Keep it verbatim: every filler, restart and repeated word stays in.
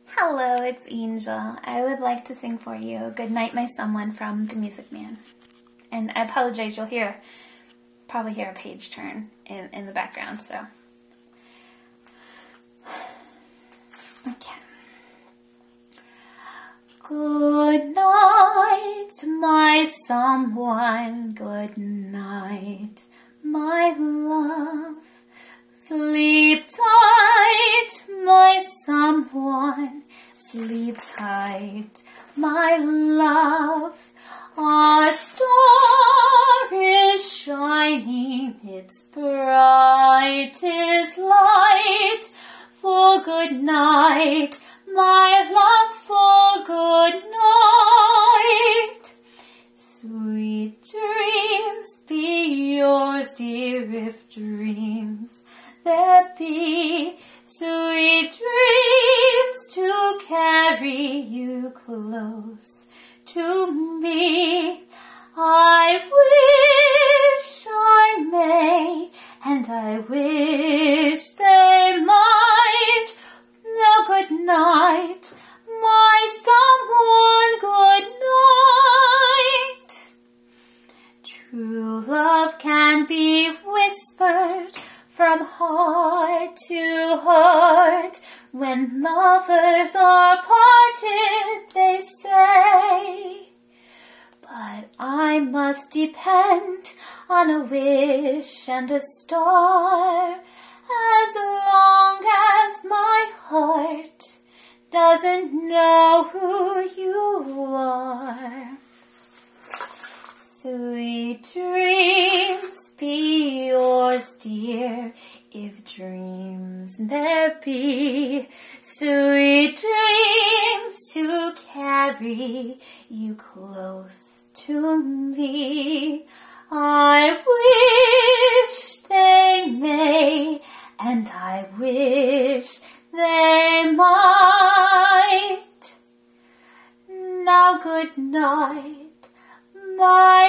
Hello, it's Angel. I would like to sing for you Good Night, My Someone from The Music Man. And I apologize, you'll hear, probably hear a page turn in, in the background, so. Okay. Good night, my someone, good night, my love. Sleep tight, my someone, sleep tight, my love. Our star is shining its brightest light. For good night, my love, for good night. Sweet dreams be yours, dear, if dreams there be. Sweet dreams to carry you close to me. I wish I may, and I wish they might. Now good night, my someone, good night. True love can be whispered from heart to heart. When lovers are parted, they say. But I must depend on a wish and a star, as long as my heart doesn't know who you are. Sweet dreams be yours, dear, if dreams there be. Sweet dreams to carry you close to me. I wish they may, and I wish they might. Now good night, my